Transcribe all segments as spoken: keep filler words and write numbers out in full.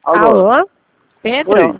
Alô? Alô? Pedro? Oi.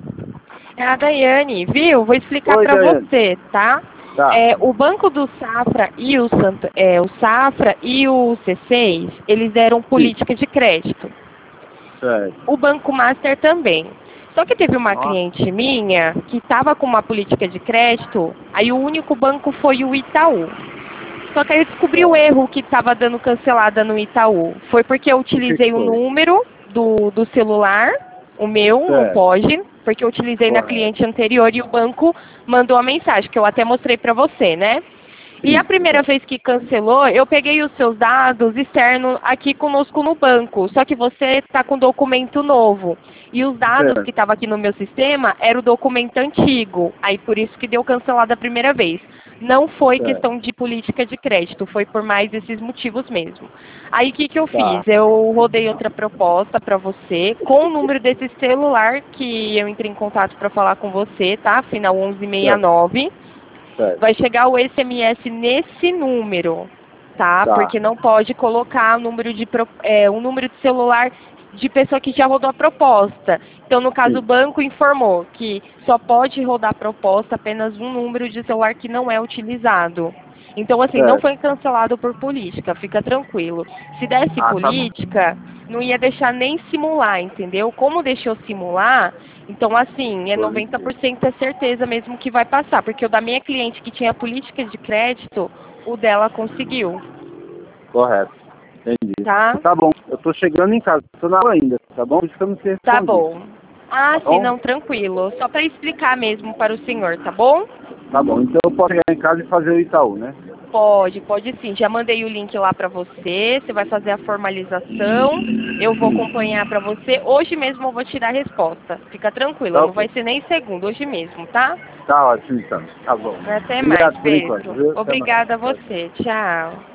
É a Daiane, viu? Vou explicar Oi, para Daiane. você, tá? Tá. É, o Banco do Safra e o, Sant... é, o Safra e o C seis, eles deram política de crédito. Certo. O Banco Master também. Só que teve uma Nossa. cliente minha que estava com uma política de crédito, aí o único banco foi o Itaú. Só que aí eu descobri o erro que estava dando cancelada no Itaú. Foi porque eu O que que utilizei o foi? número do, do celular, o meu, não Certo. pode, porque eu utilizei na Correto. cliente anterior e o banco mandou a mensagem, que eu até mostrei para você, né? E a Sim. primeira vez que cancelou, eu peguei os seus dados externos aqui conosco no banco, só que você está com documento novo. E os dados Certo. que estavam aqui no meu sistema era o documento antigo, aí por isso que deu cancelado a primeira vez. Não foi Certo. questão de política de crédito, foi por mais esses motivos mesmo. Aí o que, que eu Tá. fiz? Eu rodei outra proposta para você, com o número desse celular que eu entrei em contato para falar com você, tá? Final onze sessenta e Certo. nove. Certo. Vai chegar o S M S nesse número, tá? Tá. Porque não pode colocar um número de, pro- é, um número de celular de pessoa que já rodou a proposta. Então, no caso, o Sim. banco informou que só pode rodar a proposta apenas um número de celular que não é utilizado. Então, assim, não Certo. foi cancelado por política, fica tranquilo. Se desse Ah, tá bom. política, não ia deixar nem simular, entendeu? Como deixou simular, então, assim, é Pode noventa ser. por cento é certeza mesmo que vai passar. Porque o da minha cliente que tinha política de crédito, o dela conseguiu, Correto. Entendi. tá? Tá bom. Eu tô chegando em casa. Tô na aula ainda, tá bom? Por isso que eu não te Tá respondi. bom. Ah, Tá sim, bom? não, tranquilo. Só para explicar mesmo para o senhor, tá bom? Tá bom. Então eu posso chegar em casa e fazer o Itaú, né? Pode, pode sim. Já mandei o link lá para você. Você vai fazer a formalização. Eu vou acompanhar para você. Hoje mesmo eu vou te dar a resposta. Fica tranquila, Tá não vai ok. ser nem segundo, hoje mesmo, tá? Tá ótimo, então. Tá bom. Até mais, Obrigado por enquanto, Pedro. viu? Até mais. Obrigada a Tchau, você. Tchau.